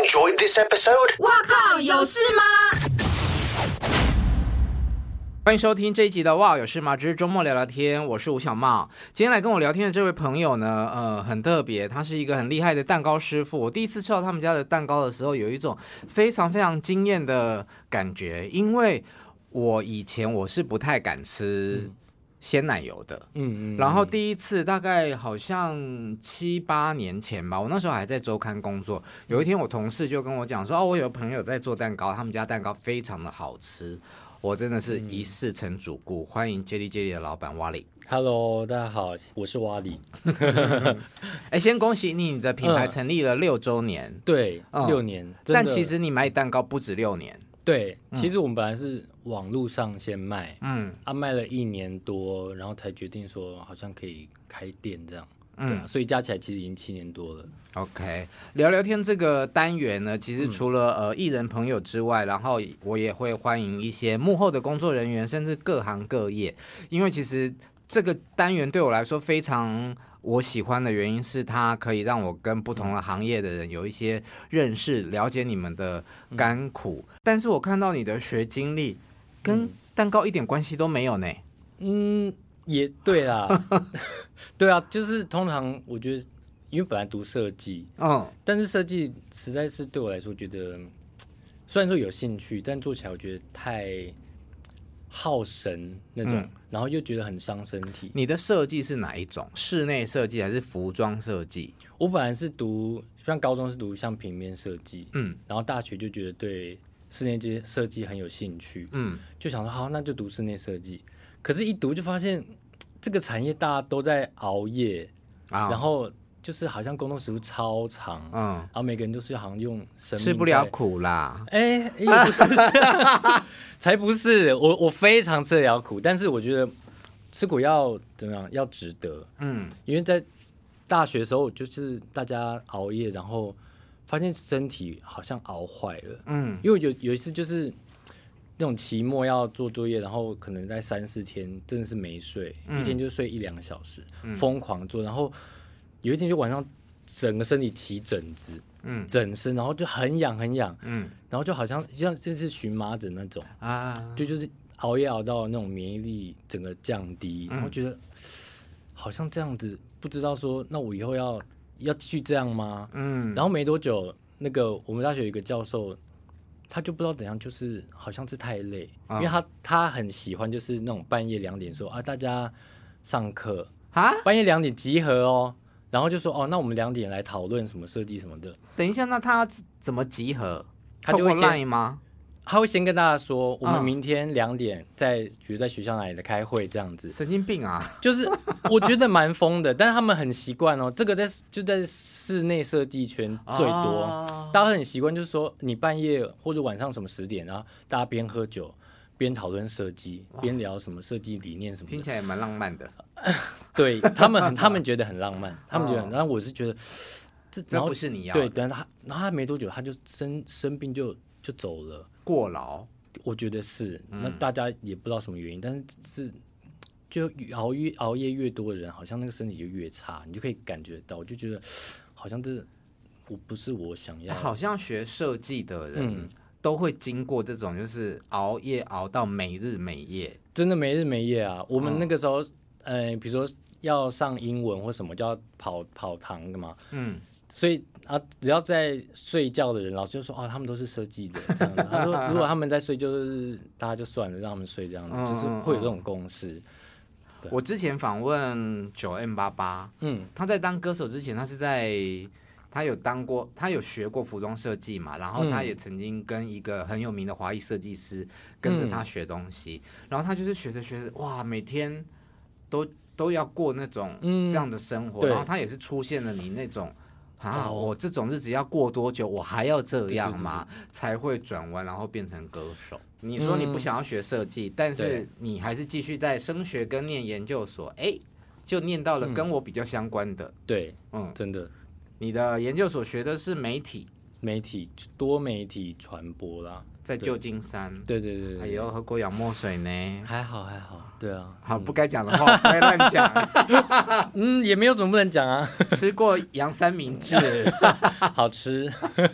enjoyed this episode? 哇靠，有事吗？ 欢迎收听这一集的哇有事吗之周末聊聊天，我是吴小茂。今天来跟我聊天的这位朋友呢，很特别，他是一个很厉害的蛋糕师傅。我第一次吃到他们家的蛋糕的时候，有一种非常非常惊艳的感觉，因为我以前我是不太敢吃鲜奶油的，然后第一次大概好像7、8年前吧，我那时候还在周刊工作。有一天我同事就跟我讲说，我有朋友在做蛋糕，他们家蛋糕非常的好吃。我真的是一试成主顾，欢迎 JD 的老板瓦里。 Hello， 大家好，我是瓦里。 先恭喜你的品牌成立了6周年， 对，6年。 但其实你卖蛋糕不止6年。 对，其实我们本来是网络上先卖，卖了1年多，然后才决定说好像可以开店这样。所以加起来其实已经7年多了。 OK， 聊聊天这个单元呢，其实除了艺人朋友之外，然后我也会欢迎一些幕后的工作人员，甚至各行各业。因为其实这个单元对我来说非常我喜欢的原因是，它可以让我跟不同的行业的人有一些认识，了解你们的甘苦。但是我看到你的学经历跟蛋糕一点关系都没有呢。 也对啦，对啊，就是通常我觉得，因为本来读设计，但是设计实在是对我来说，觉得虽然说有兴趣，但做起来我觉得太耗神那种，然后又觉得很伤身体。你的设计是哪一种？室内设计还是服装设计？ 我本来是读，像高中是读像平面设计，然后大学就觉得对室内设计很有兴趣，就想说好，那就读室内设计。可是，一读就发现这个产业大家都在熬夜，然后就是好像工作时数超长，然后每个人都是好像用生命吃不了苦啦。 才不是，我非常吃得了苦，但是我觉得吃苦要怎么样，要值得。因为在大学的时候，就是大家熬夜，然后发现身体好像熬坏了。因为有一次就是那种期末要做作业，然后可能在3、4天真的是没睡，一天就睡1、2个小时，疯狂做，然后有一天就晚上整个身体起疹子，整身，然后就很痒很痒，然后就好像就是荨麻疹那种就是熬夜熬到那种免疫力整个降低，然后觉得好像这样子，不知道说那我以后要继续这样吗？然后没多久，那个我们大学有一个教授。他就不知道怎样，就是好像是太累，因为他很喜欢就是那种半夜2点说大家上课半夜2点集合哦，然后就说那我们2点来讨论什么设计什么的。 等一下，那他怎么集合？ 他就会透过 LINE 吗？ 他会先跟大家说，我们明天2点比如在学校哪里的开会这样子。 神经病啊！ 就是我觉得蛮疯的，但是他们很习惯哦。这个就在室内设计圈最多，大家很习惯，就是说你半夜或者晚上什么10点，然后大家边喝酒边讨论设计，边聊什么设计理念什么的， 听起来也蛮浪漫的。 对他们觉得很浪漫，他们觉得，然后我是觉得这不是你要的。 对，然后他没多久他就生病就走了。 过劳， 我觉得是，那大家也不知道什么原因，但是就熬夜越多的人，好像那个身体就越差，你就可以感觉到，我就觉得好像我不是我想要的。 好像学设计的人都会经过这种，就是熬夜熬到没日没夜， 真的没日没夜啊！我们那个时候，比如说要上英文或什么，就要跑堂的嘛，所以只要在睡觉的人，老师就说他们都是设计的这样子。他说如果他们在睡，就是大家就算了，让他们睡这样子，就是会有这种公式。 我之前访问9M88，他在当歌手之前，他有学过服装设计嘛，然后他也曾经跟一个很有名的华裔设计师跟着他学东西，然后他就是学着哇，每天都要过那种这样的生活，然后他也是出现了你那种。我这种日子要过多久，我还要这样吗？才会转弯，然后变成歌手。你说你不想要学设计，但是你还是继续在升学跟念研究所，就念到了跟我比较相关的。 对，真的。 你的研究所学的是多媒体传播啦， 在旧金山。 对对对。 哎呦，喝过洋墨水呢？ 还好，对啊。 好，不该讲的话不该乱讲。 也没有什么不能讲啊。 吃过洋三明治， 好吃。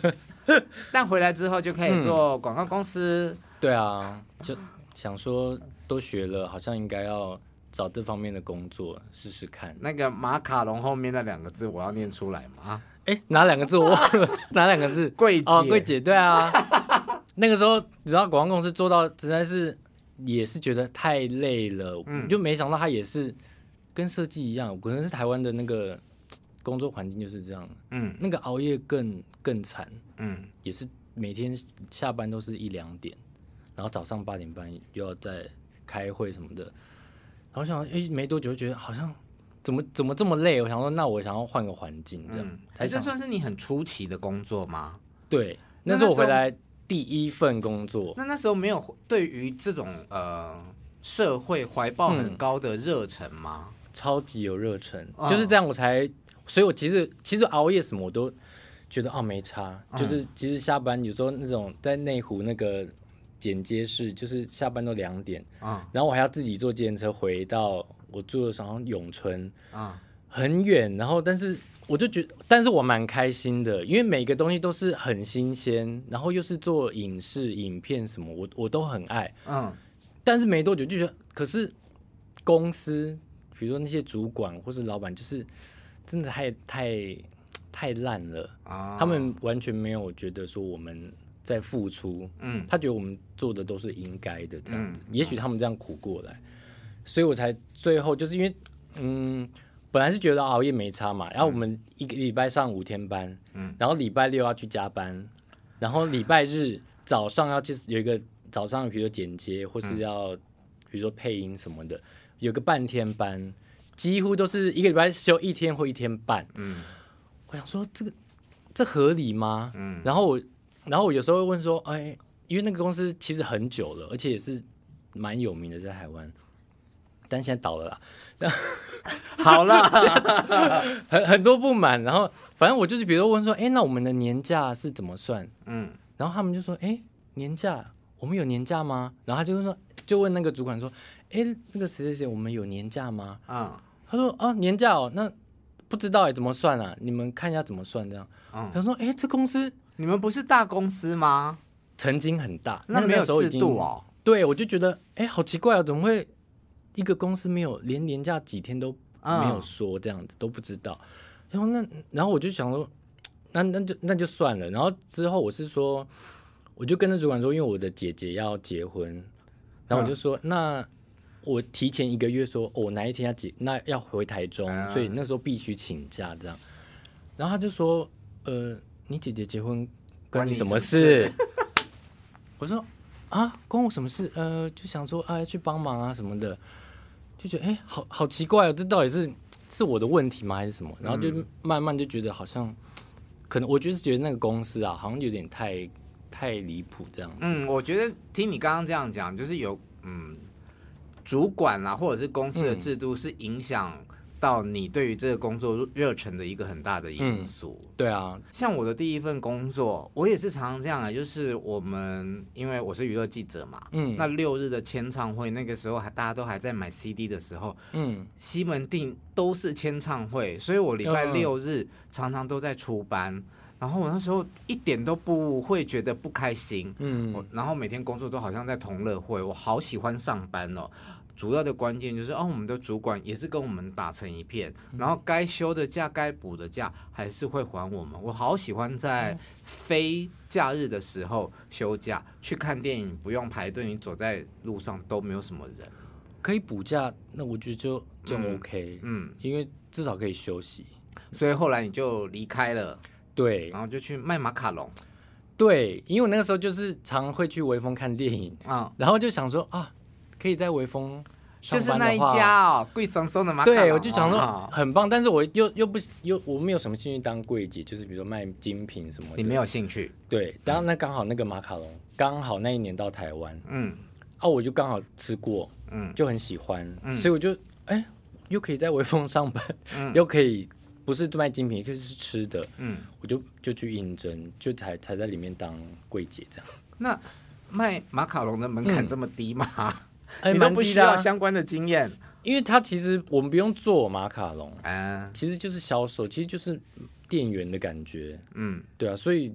但回来之后就可以做广告公司。 对啊，就想说都学了，好像应该要找这方面的工作试试看。 那个马卡龙后面那2个字我要念出来吗？ 哪2个字我忘了，哪2个字？ 柜姐。 柜姐，对啊。那个时候，你知道广告公司做到实在是也是觉得太累了，就没想到他也是跟设计一样，可能是台湾的那个工作环境就是这样。那个熬夜更惨。也是每天下班都是1、2点，然后早上8点半又要再开会什么的。然后想没多久就觉得好像怎么这么累，我想说那我想要换个环境这样。 这算是你很初期的工作吗？ 对，那是我回来第1份工作。 那时候没有对于这种社会怀抱很高的热忱吗？ 超级有热忱，就是这样所以我其实熬夜什么我都觉得没差，就是其实下班有时候那种在内湖那个剪接室，就是下班都2点，然后我还要自己坐计程车回到我住的好像永春，很远，然后但是我就觉得，但是我蛮开心的，因为每个东西都是很新鲜，然后又是做影视影片什么，我都很爱，但是没多久就觉得，可是公司比如说那些主管或是老板，就是真的太烂了，他们完全没有觉得说我们在付出，他觉得我们做的都是应该的这样子，也许他们这样苦过来，所以我才最后就是因为本来是觉得熬夜没差嘛，然后我们1个礼拜上5天班，然后礼拜6要去加班，然后礼拜日早上要去有一个早上比如说剪接或是要比如说配音什么的，有个半天班，几乎都是1个礼拜休1天或1天半，我想说这合理吗？然后我有时候会问说，因为那个公司其实很久了，而且也是蛮有名的在台湾，但现在倒了啦。 好了， 很多不满，然后反正我就是比如说问说，那我们的年假是怎么算？然后他们就说，年假我们有年假吗？然后他就问那个主管说，那个谁谁谁我们有年假吗？他说年假那不知道怎么算啊？你们看一下怎么算这样。他说这公司你们不是大公司吗？ 曾经很大， 那没有制度哦。 对，我就觉得好奇怪怎么会一个公司没有连年假几天都没有说这样子，都不知道。然后我就想说，那就算了。然后之后我就跟那主管说，因为我的姐姐要结婚，然后我就说那我提前1个月说，我哪一天要回台中，所以那时候必须请假这样。然后他就说，你姐姐结婚关你什么事？我说关我什么事？就想说去帮忙啊什么的，就觉得好奇怪这到底是我的问题吗还是什么？然后就慢慢就觉得好像可能我就是觉得那个公司好像有点太离谱这样子。 我觉得听你刚刚这样讲，就是有主管或者是公司的制度是影响到你对于这个工作热忱的一个很大的因素。 对啊， 像我的第1份工作，我也是常常这样就是因为我是娱乐记者嘛，那6日的签唱会，那个时候大家都还在买 CD 的时候，西门町都是签唱会，所以我礼拜6日常常都在出班。然后我那时候一点都不会觉得不开心，然后每天工作都好像在同乐会，我好喜欢上班哦。主要的关键就是我们的主管也是跟我们打成一片，然后该休的假该补的假还是会还我们。我好喜欢在非假日的时候休假去看电影，不用排队，你走在路上都没有什么人， 可以补假，那我觉得就 OK，因为至少可以休息。 所以后来你就离开了。 对， 然后就去卖马卡龙。 对，因为我那个时候就是常会去微风看电影然后就想说可以在微风上班的话， 就是那一家贵松松的马卡龙。 对，我就想说很棒，但是我我没有什么兴趣当柜姐，就是比如说卖精品什么的。 你没有兴趣？ 对，然后那刚好那个马卡龙刚好那一年到台湾，我就刚好吃过，就很喜欢，所以我就又可以在微风上班，又可以。不是卖精品，就是吃的，我就去应征，就才在里面当柜姐这样。 那卖马卡龙的门槛这么低吗？你都不需要相关的经验， 因为它其实我们不用做马卡龙其实就是销售，其实就是店员的感觉，对啊，所以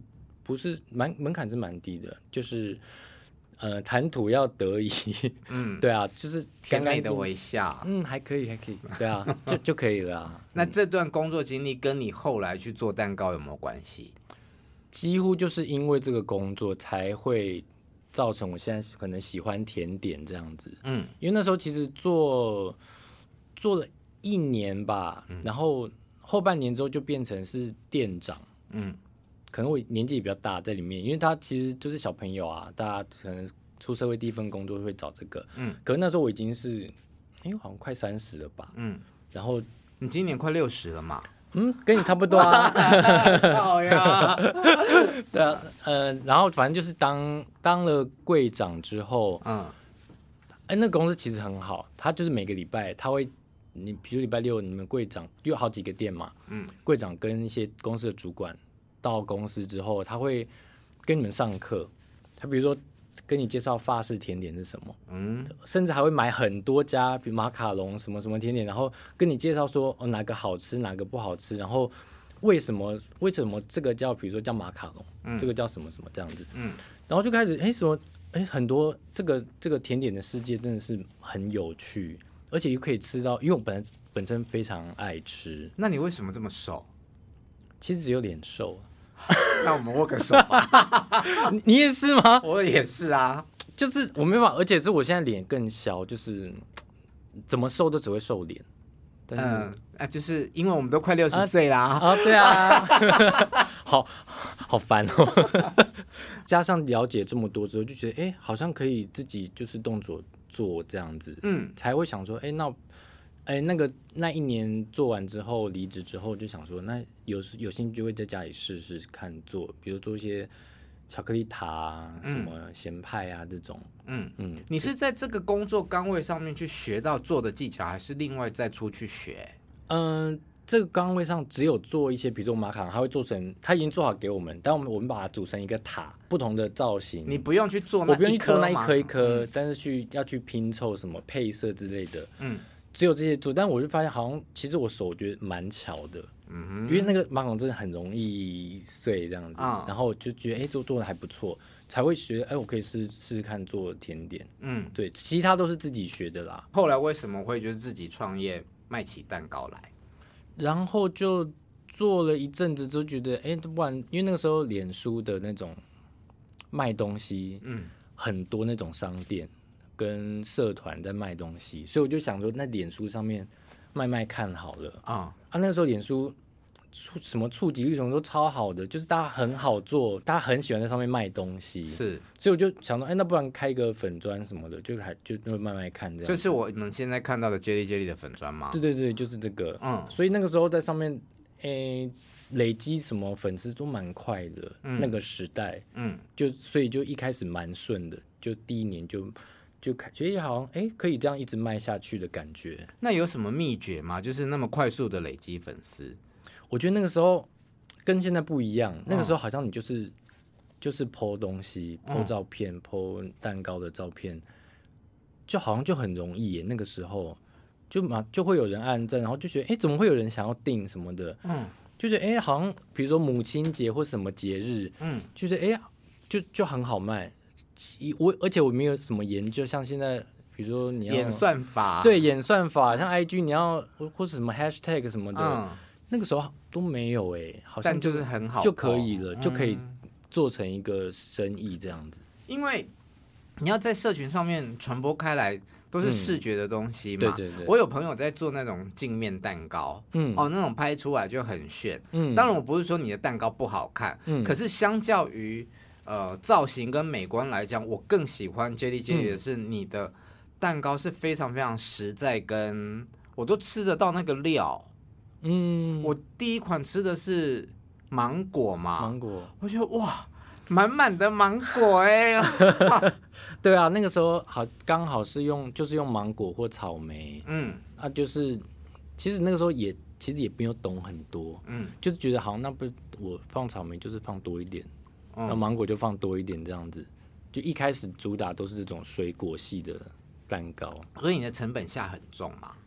不是门槛是蛮低的，就是谈吐要得宜，对啊，就是甜美的微笑， 还可以，对啊，就可以了啊。 那这段工作经历跟你后来去做蛋糕有没有关系？ 几乎就是因为这个工作才会造成我现在可能喜欢甜点这样子。因为那时候其实做了1年吧，然后后半年之后就变成是店长。可能我年纪也比较大在里面，因为他其实就是小朋友啊，大家可能出社会第一份工作会找这个。可是那时候我已经是，好像快30了吧。然后你今年快60了嘛？ 跟你差不多啊。 好呀。 对啊，然后反正就是当了柜长之后，那公司其实很好，他就是每个礼拜他会，你比如礼拜6你们柜长就有好几个店嘛，柜长跟一些公司的主管到公司之后，他会跟你们上课，他比如说跟你介绍法式甜点是什么，甚至还会买很多家，比如马卡龙什么什么甜点，然后跟你介绍说哪个好吃，哪个不好吃，然后为什么这个叫比如说叫马卡龙，这个叫什么什么这样子，然后就开始很多这个甜点的世界真的是很有趣，而且又可以吃到，因为我本身非常爱吃。 那你为什么这么瘦？ 其实只有脸瘦。 那我们握个手吧。 你也是吗？ 我也是啊， 就是我没办法，而且是我现在脸更小，就是怎么瘦都只会瘦脸。 就是因为我们都快60岁啦。 对啊。好烦哦。加上了解这么多之后，就觉得好像可以自己就是动手做这样子，才会想说那1年做完之后离职之后就想说，那有兴趣就会在家里试试看做，比如做一些巧克力塔什么咸派啊这种。 你是在这个工作岗位上面去学到做的技巧，还是另外再出去学？ 这个岗位上只有做一些，比如说马卡龙，他已经做好给我们，但我们把它组成一个塔，不同的造型。 你不用去做那我不用去做那一颗一颗，但是要去拼凑什么配色之类的。只有这些做，但我就发现好像其实我手觉得蛮巧的，因为那个马卡龙真的很容易碎这样子，然后我就觉得做的还不错，才会觉得我可以试试看做甜点。对，其他都是自己学的啦。 后来为什么会就是自己创业卖起蛋糕来？ 然后就做了一阵子，就觉得不然，因为那个时候脸书的那种卖东西，很多那种商店跟社团在卖东西，所以我就想说，那脸书上面卖看好了那个时候脸书什么触及率什么都超好的，就是大家很好做，大家很喜欢在上面卖东西， 是， 所以我就想说，那不然开一个粉专什么的，就卖看这样。 这是我们现在看到的Jelly的粉专吗？ 对，就是这个。所以那个时候在上面，累积什么粉丝都蛮快的，那个时代，所以就一开始蛮顺的，就第1年就觉得好像可以这样一直卖下去的感觉。 那有什么秘诀吗？就是那么快速的累积粉丝？ 我觉得那个时候跟现在不一样，那个时候好像你就是 po 东西 po 照片 po 蛋糕的照片，就好像就很容易耶。那个时候就会有人按赞，然后就觉得怎么会有人想要订什么的，就觉得好像比如说母亲节或什么节日，就觉得就很好卖。而且我没有什么研究，像现在比如说你要演算法， 对，演算法，像 IG 你要或是什么 hashtag 什么的，那个时候都没有好像就是很好就可以了，就可以做成一个生意这样子。 因为你要在社群上面传播开来，都是视觉的东西嘛。 对， 我有朋友在做那种镜面蛋糕，那种拍出来就很炫。当然我不是说你的蛋糕不好看，可是相较于造型跟美观来讲，我更喜欢Jelly的是你的蛋糕是非常非常实在，跟我都吃得到那个料。我第一款吃的是芒果嘛，我觉得哇，满满的芒果对啊，那个时候刚好是用芒果或草莓，就是其实那个时候其实也没有懂很多，就是觉得好像那不我放草莓就是放多一点，那芒果就放多一点这样子，就一开始主打都是这种水果系的蛋糕。 所以你的成本下很重嘛？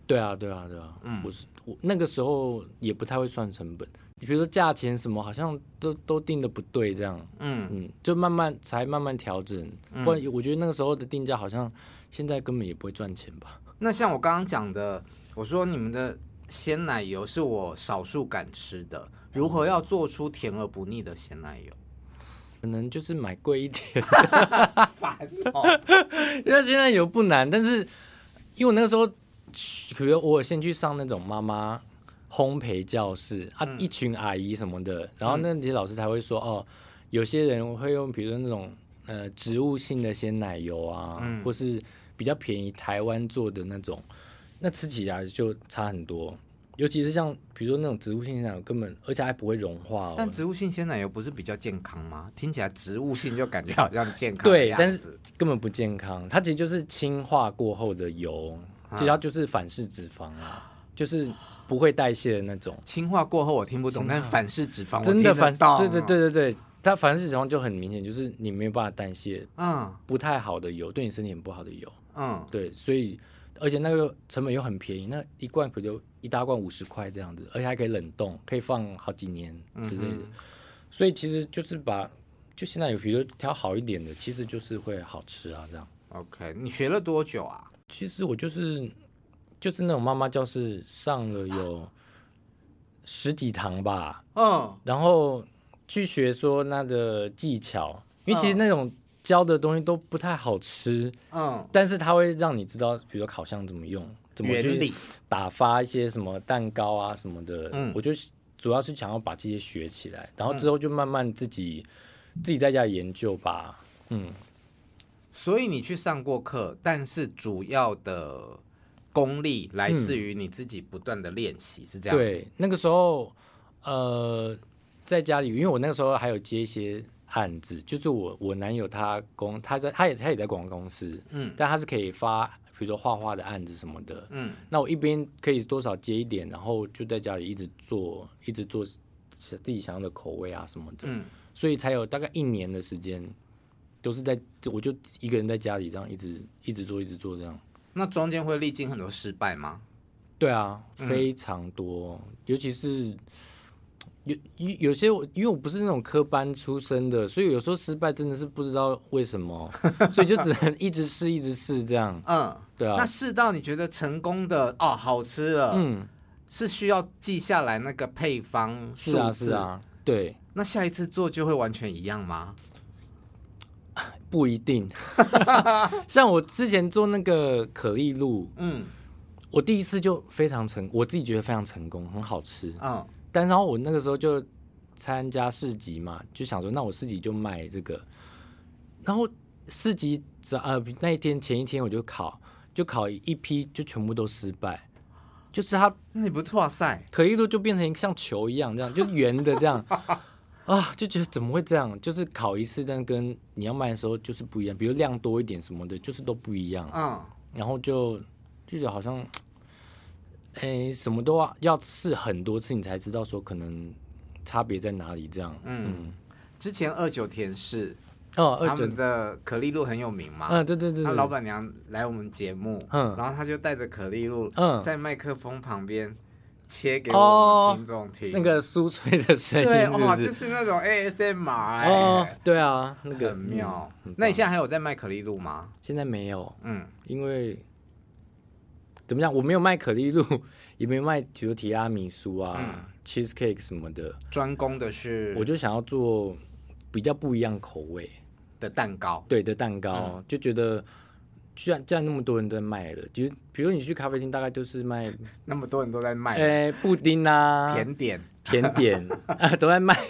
对啊，我那个时候也不太会算成本，比如说价钱什么，好像都定的不对，这样，就慢慢调整，不然我觉得那个时候的定价好像现在根本也不会赚钱吧。 那像我刚刚讲的，我说你们的鲜奶油是我少数敢吃的，如何要做出甜而不腻的鲜奶油？ 可能就是买贵一点，烦哦。因为鲜奶油不难，但是因为我那个时候，比如我先去上那种妈妈烘焙教室啊，一群阿姨什么的，然后那些老师才会说哦，有些人会用比如说那种植物性的鲜奶油啊，或是比较便宜台湾做的那种，那吃起来就差很多。尤其是像比如说那种植物性鲜奶油，根本而且还不会融化哦。 但植物性鲜奶油不是比较健康吗？听起来植物性就感觉好像健康。 对，但是根本不健康。它其实就是氢化过后的油，其实它就是反式脂肪啊，就是不会代谢的那种。 氢化过后我听不懂，但反式脂肪我真的反， 对， 它反式脂肪就很明显，就是你没有办法代谢，不太好的油，对你身体很不好的油，对，所以而且那个成本又很便宜，那一罐可就一大罐50块这样子，而且还可以冷冻，可以放好几年之类的，所以其实就是就现在有比如挑好一点的，其实就是会好吃啊这样。 OK， 你学了多久啊？ 其实我就是那种妈妈教室上了有10几堂吧，然后去学说那个技巧，因为其实那种教的东西都不太好吃，但是它会让你知道，比如说烤箱怎么用，怎么去打发一些什么蛋糕啊什么的，我就主要是想要把这些学起来，然后之后就慢慢自己在家研究吧， 所以你去上过课，但是主要的功力来自于你自己不断的练习，是这样？ 对，那个时候在家里，因为我那个时候还有接一些案子，就是我男友他也在广告公司，但他是可以发比如说画画的案子什么的，那我一边可以多少接一点，然后就在家里一直做自己想要的口味啊什么的，所以才有大概1年的时间，都是我就一个人在家里这样一直做这样。 那中间会历经很多失败吗？ 对啊，非常多，尤其是有些因为我不是那种科班出身的，所以有时候失败真的是不知道为什么，所以就只能一直试这样。对啊。 那试到你觉得成功的好吃了，是需要记下来那个配方数字。 是啊，对。 那下一次做就会完全一样吗？ 不一定。像我之前做那个可丽露，我第一次就我自己觉得非常成功，很好吃。但然后我那个时候就参加市集嘛，就想说那我市集就卖这个，然后市集那一天前一天我就烤一批，就全部都失败，就是它你不错塞， 可丽露就变成像球一样这样，就圆的这样就觉得怎么会这样？就是烤一次，但跟你要卖的时候就是不一样，比如量多一点什么的，就是都不一样。然后就觉得好像。什么都要试很多次，你才知道说可能差别在哪里这样。 之前29甜室， 他们的可丽露很有名嘛。 对。 那老板娘来我们节目，然后他就带着可丽露，在麦克风旁边切给我们听众听， 那个酥脆的声音， 对，就是那种 ASMR。 对啊，那个很妙。那你现在还有在卖可丽露吗？ 现在没有，因为。怎么样？我没有卖可丽露，也没有卖，比如提拉米苏啊、cheesecake 什么的。 专攻的是， 我就想要做比较不一样口味的蛋糕。 对的蛋糕，就觉得居然那么多人都在卖了，就比如你去咖啡厅，大概就是卖那么多人都在卖， 布丁啊、甜点都在卖，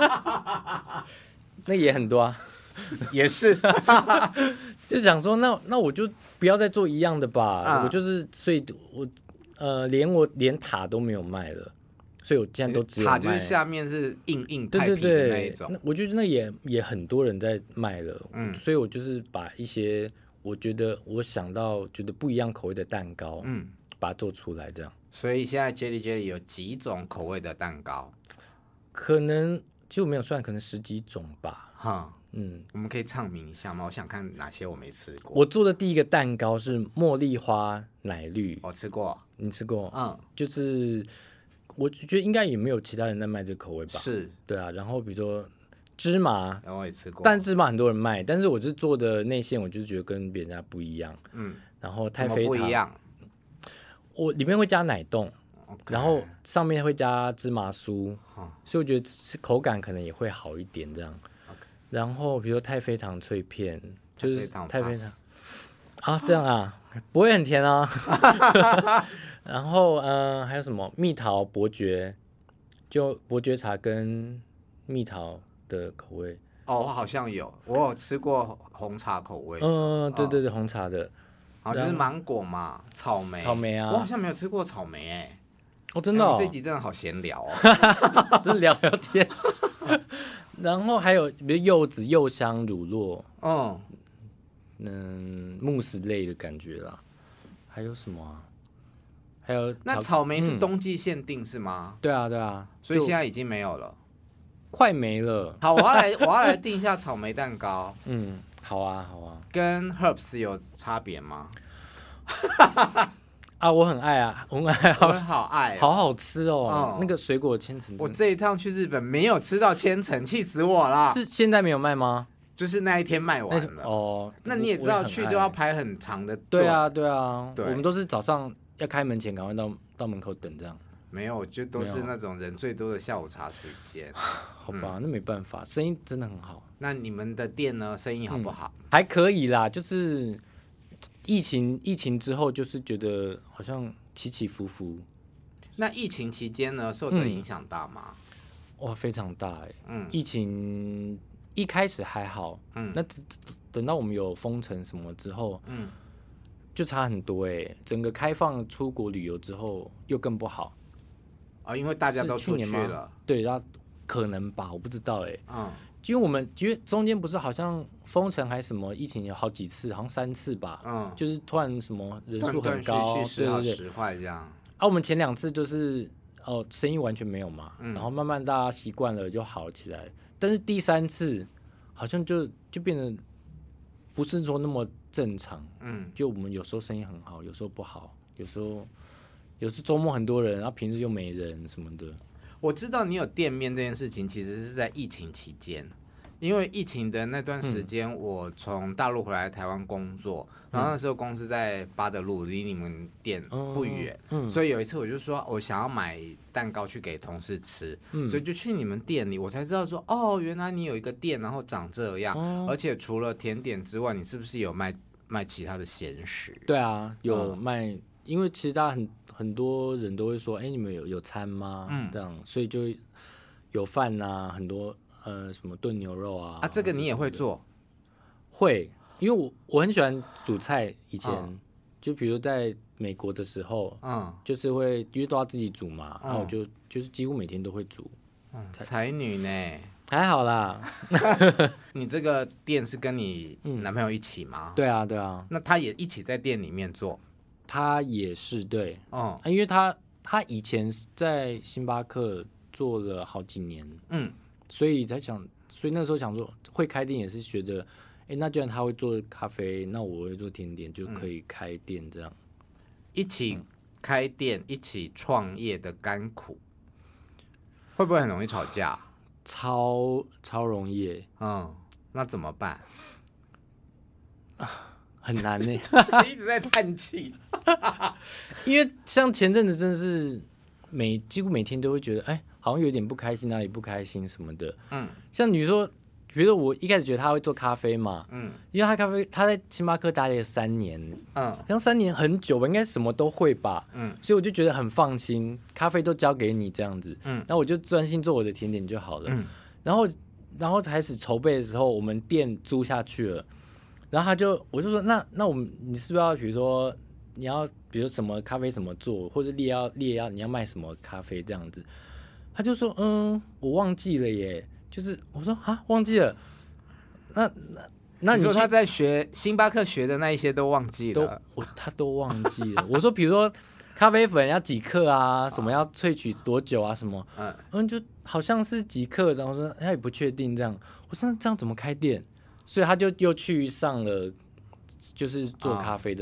那也很多啊， 也是， 就想说那我就。不要再做一样的吧，我就是所以我连塔都没有卖了，所以我现在都只有卖塔，就是下面是硬派皮的那一种。 我觉得那也很多人在卖了，所以我就是把一些我觉得我想到觉得不一样口味的蛋糕，把它做出来这样。 所以现在 Jelly 有几种口味的蛋糕？ 可能其实我没有算，可能10几种吧。 我们可以唱名一下吗？我想看哪些我没吃过。 我做的第一个蛋糕是茉莉花奶绿， 我吃过。 你吃过？就是我觉得应该也没有其他人在卖这个口味吧？ 是， 对啊。然后比如说芝麻， 我也吃过， 但芝麻很多人卖，但是我是做的内馅，我就是觉得跟别人家不一样。然后太妃糖不一样， 我里面会加奶冻。然后上面会加芝麻酥，所以我觉得吃口感可能也会好一点这样。然后比如说太妃糖脆片，就是太妃糖啊，这样啊，不会很甜啊。然后还有什么蜜桃伯爵，就伯爵茶跟蜜桃的口味。 我好像我有吃过红茶口味。 对，红茶的。 就是芒果嘛，草莓啊，我好像没有吃过草莓真的这集真的好闲聊真的聊聊天。然后还有比如柚子、柚香、乳酪，慕斯类的感觉啦。还有什么啊？还有那草莓是冬季限定是吗？ 对啊， 所以现在已经没有了， 快没了。 好，我要来订一下草莓蛋糕。 好啊。 跟 Herbs 有差别吗？ 我很爱啊，我好爱， 好好吃哦。那个水果千层， 我这一趟去日本没有吃到千层，气死我了。 是现在没有卖吗？ 就是那一天卖完了。那你也知道去都要排很长的队。 对啊，我们都是早上要开门前赶快到门口等这样。 没有，就都是那种人最多的下午茶时间。 好吧，那没办法，生意真的很好。 那你们的店呢？生意好不好？ 还可以啦，就是疫情之后，就是觉得好像起起伏伏。 那疫情期间呢，受的影响大吗？ 哇，非常大疫情一开始还好，那等到我们有封城什么之后，就差很多整个开放出国旅游之后又更不好。 因为大家都出去了。 对，然后可能吧，我不知道因为中间不是好像封城还什么疫情有好几次，好像3次吧，就是突然什么人数很高， 对，时坏这样。 我们前2次就是生意完全没有嘛，然后慢慢大家习惯了就好起来，但是第3次好像就变得不是说那么正常，就我们有时候生意很好，有时候不好，有时候周末很多人，然后平日又没人什么的。 我知道你有店面这件事情，其实是在疫情期间，因为疫情的那段时间，我从大陆回来台湾工作，然后那时候公司在八德路，离你们店不远，所以有一次我就说我想要买蛋糕去给同事吃，所以就去你们店里，我才知道说原来你有一个店，然后长这样，而且除了甜点之外，你是不是有卖其他的咸食？ 对啊，有卖，因为其实大家很多人都会说，你们有餐吗？这样，所以就有饭啊，很多什么炖牛肉啊。 这个你也会做？ 会，因为我很喜欢煮菜。以前就比如在美国的时候，就是会因为都要自己煮嘛，然后我就是几乎每天都会煮。 才女呢？ 还好啦。 你这个店是跟你男朋友一起吗？ 对啊。 那他也一起在店里面做？ 他也是对，因为他以前在星巴克做了好几年，所以那时候想说会开店也是觉得，那既然他会做咖啡，那我会做甜点，就可以开店这样。 一起开店，一起创业的甘苦，会不会很容易吵架？ 超容易那怎么办？ 很难呢。 一直在叹气。 因为像前阵子真的是几乎每天都会觉得，好像有点不开心，哪里不开心什么的。像你说，比如说我一开始觉得他会做咖啡嘛，因为他在星巴克待了3年，像3年很久吧，应该什么都会吧，所以我就觉得很放心，咖啡都交给你这样子，那我就专心做我的甜点就好了。然后开始筹备的时候，我们店租下去了。然后我就说，那你是不是要，比如说你要，比如什么咖啡怎么做，或者列你要卖什么咖啡这样子？他就说，我忘记了耶。就是我说忘记了。那你说他在星巴克学的那一些都忘记了？ 他都忘记了。我说，比如说咖啡粉要几克啊，什么要萃取多久啊，什么，就好像是几克，然后说他也不确定这样。我说这样怎么开店？所以他就又去上了，就是做咖啡的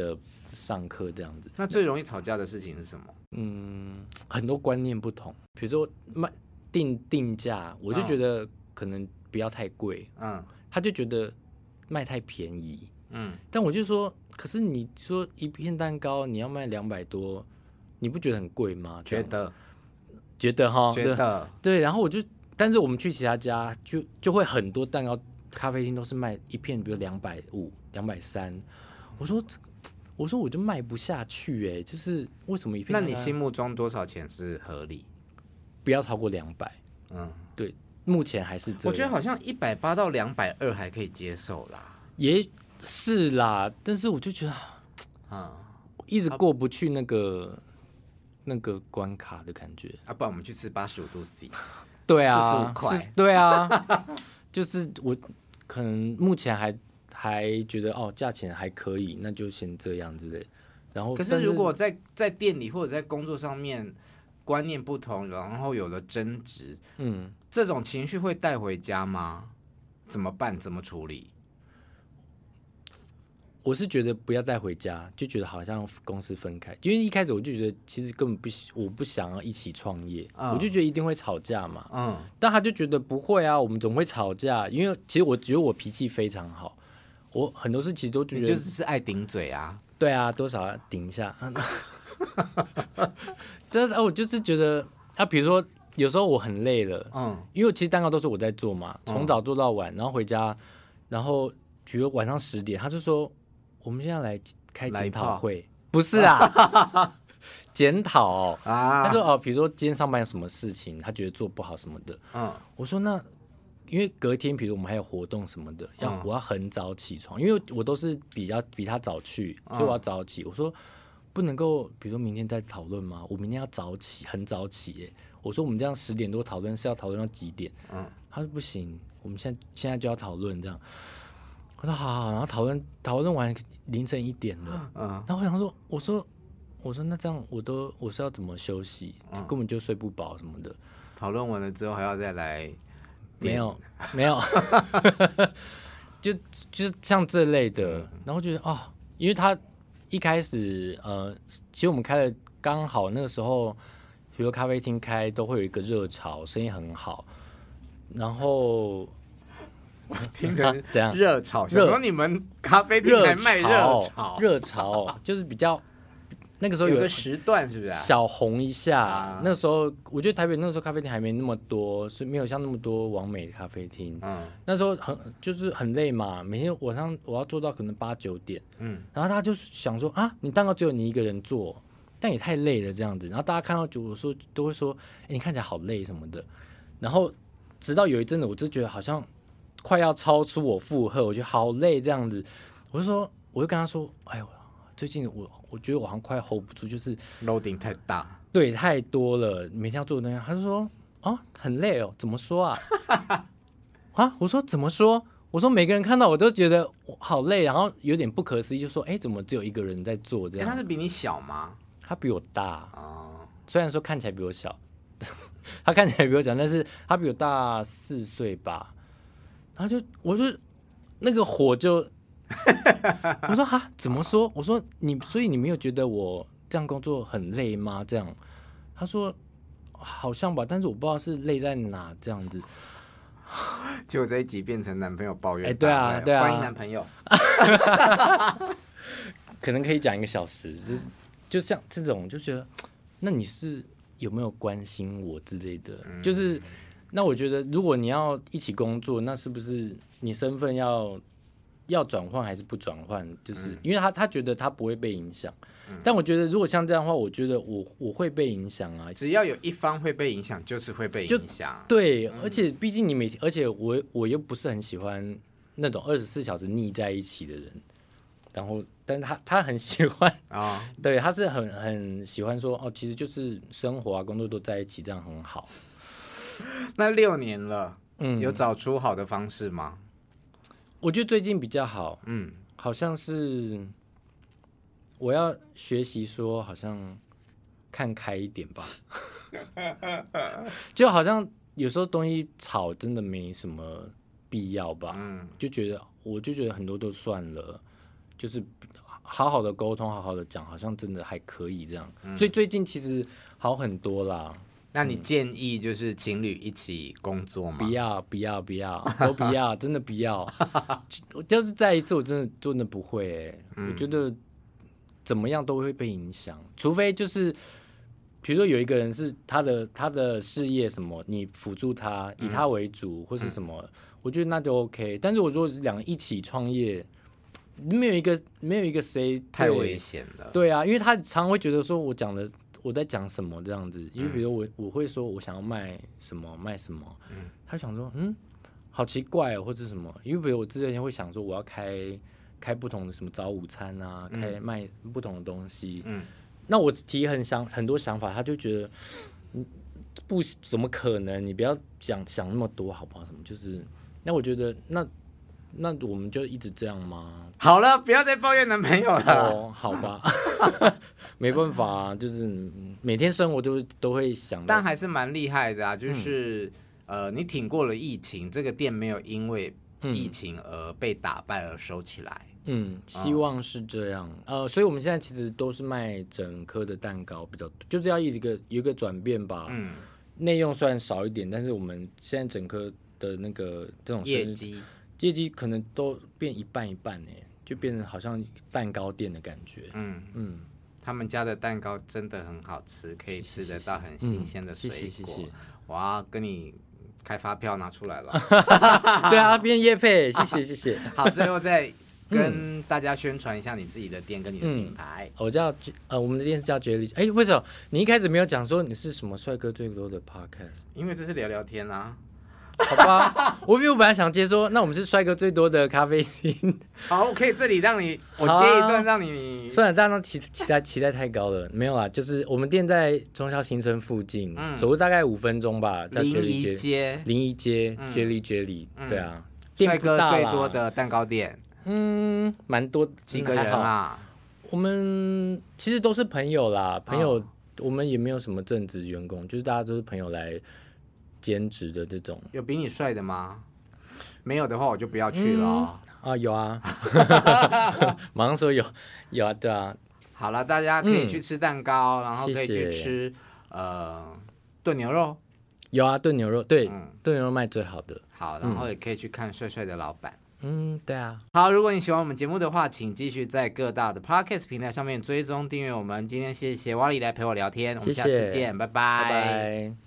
上课这样子。 那最容易吵架的事情是什么？ 很多观念不同，比如说定价，我就觉得可能不要太贵，他就觉得卖太便宜，但我就说，可是你说一片蛋糕你要卖200多，你不觉得很贵吗？觉得哈，对，然后但是我们去其他家就会很多蛋糕咖啡厅都是卖一片，比如250、230，我说我就卖不下去哎，就是为什么一片？ 那你心目中多少钱是合理？ 不要超过200。对，目前还是这样。 我觉得好像180到220还可以接受啦。 也是啦，但是我就觉得一直过不去那个关卡的感觉不然我们去吃85度 C。 对啊， 45块。 对啊，就是我可能目前还觉得价钱还可以，那就先这样之类。然后， 可是如果在店里或者在工作上面观念不同，然后有了争执，这种情绪会带回家吗？怎么办？怎么处理？ 我是觉得不要带回家，就觉得好像公司分开，因为一开始我就觉得其实根本我不想要一起创业，我就觉得一定会吵架嘛，但他就觉得不会啊，我们总会吵架，因为其实我觉得我脾气非常好，我很多事其实都觉得你就只是爱顶嘴啊， 对啊，多少要顶一下，但是我就是觉得比如说有时候我很累了，因为其实蛋糕都是我在做嘛，从早做到晚，然后回家，然后比如晚上10点，他就说。我们现在来开检讨会，不是啊，检讨他说比如说今天上班有什么事情，他觉得做不好什么的，我说那因为隔天，比如我们还有活动什么的，我要很早起床，因为我都是比他早去，所以我要早起。我说不能够，比如说明天再讨论吗？我明天要早起，很早起耶。我说我们这样10点多讨论是要讨论到几点？他说不行，我们现在就要讨论这样。我说好，然后讨论完凌晨1点了，然后我想说，我说那这样我是要怎么休息？根本就睡不饱什么的。 讨论完了之后还要再来？ 没有，就是像这类的，然后觉得因为他一开始其实我们开了刚好那个时候，比如咖啡厅开都会有一个热潮，生意很好，然后。 听成怎样？ 热炒？想说你们咖啡厅还卖热潮就是比较那个时候有个时段是不是小红一下？那时候我觉得台北那个时候咖啡厅还没那么多，所以没有像那么多网美咖啡厅。那时候就是很累嘛，每天晚上我要做到可能8、9点。然后他就想说你蛋糕只有你一个人做，但也太累了这样子。然后大家看到我说都会说，你看起来好累什么的。然后直到有一阵子，我就觉得好像。快要超出我负荷，我觉得好累这样子，我就跟他说，哎呦，最近我觉得我好像快 hold 不住，就是 loading 太大， 对，太多了，每天要做的东西。他就说，很累哦，怎么说啊？我说怎么说？我说每个人看到我都觉得我好累，然后有点不可思议，就说，怎么只有一个人在做这样？ 他是比你小吗？ 他比我大虽然说看起来比我小，他看起来比我小，但是他比我大4岁吧。然后我就那个火就，我说怎么说？我说所以你没有觉得我这样工作很累吗？这样，他说好像吧，但是我不知道是累在哪这样子。 结果这一集变成男朋友抱怨， 对啊， 欢迎男朋友， 可能可以讲1个小时，就像这种就觉得，那你是有没有关心我之类的？就是。那我觉得，如果你要一起工作，那是不是你身份要转换还是不转换？就是因为他觉得他不会被影响，但我觉得如果像这样的话，我觉得我会被影响啊。 只要有一方会被影响，就是会被影响。 对，而且毕竟而且我又不是很喜欢那种24小时腻在一起的人。然后，但他很喜欢对，他是很喜欢说其实就是生活工作都在一起，这样很好。 那6年了，有找出好的方式吗？ 我觉得最近比较好，好像是我要学习说，好像看开一点吧，就好像有时候东西吵真的没什么必要吧，我就觉得很多都算了，就是好好的沟通，好好的讲，好像真的还可以这样。所以最近其实好很多啦。 那你建议就是情侣一起工作吗？ 不要，都不要，真的不要。要是再一次，我真的不会我觉得怎么样都会被影响，除非就是比如说有一个人是他的事业什么，你辅助他，以他为主，或是什么，我觉得那就 OK。但是我如果是两个一起创业，没有一个谁太危险了。 对啊，因为他常会觉得说我在讲什么这样子，因为比如我会说我想要卖什么，他想说好奇怪或者什么，因为比如我之前会想说我要开不同的什么早午餐啊，开卖不同的东西，那我提很多想法，他就觉得不怎么可能，你不要想那么多好不好？什么就是，那我觉得那我们就一直这样吗？ 好了，不要再抱怨男朋友了。 哦，好吧，没办法啊，就是每天生活都会想。 但还是蛮厉害的啊，就是你挺过了疫情，这个店没有因为疫情而被打败而收起来。 希望是这样。所以我们现在其实都是卖整颗的蛋糕比较多，就是要有一个转变吧。内用虽然少一点，但是我们现在整颗的那个这种业绩可能都变一半就变成好像蛋糕店的感觉。 他们家的蛋糕真的很好吃，可以吃得到很新鲜的水果。 谢谢。 我要跟你开发票拿出来了。 对啊，变业配，谢谢。 好，最后再跟大家宣传一下你自己的店跟你的品牌。 我们的店是叫 Jelly。为什么你一开始没有讲说你是什么帅哥最多的 podcast？ 因为这是聊聊天啊。 好吧，我本来想接说，那我们是帅哥最多的咖啡厅。 好，我可以这里让你，我接一段让你。 算了，大家期待太高了，没有啦，就是我们店在忠孝新生附近，走路大概5分钟吧，叫临沂街 ，Jelly，对啊， 帅哥最多的蛋糕店， 蛮多， 几个人啊？ 我们其实都是朋友啦，朋友，我们也没有什么正职员工，就是大家都是朋友来兼职的这种。 有比你帅的吗？没有的话，我就不要去了。 有啊，马上说有啊，对啊。 好了，大家可以去吃蛋糕，然后可以去吃炖牛肉。 有啊，炖牛肉，对，炖牛肉卖最好的。 好，然后也可以去看帅帅的老板。 对啊。 好，如果你喜欢我们节目的话，请继续在各大的 Podcast 平台上面追踪订阅我们。今天谢谢瓦力来陪我聊天，我们下次见，拜拜。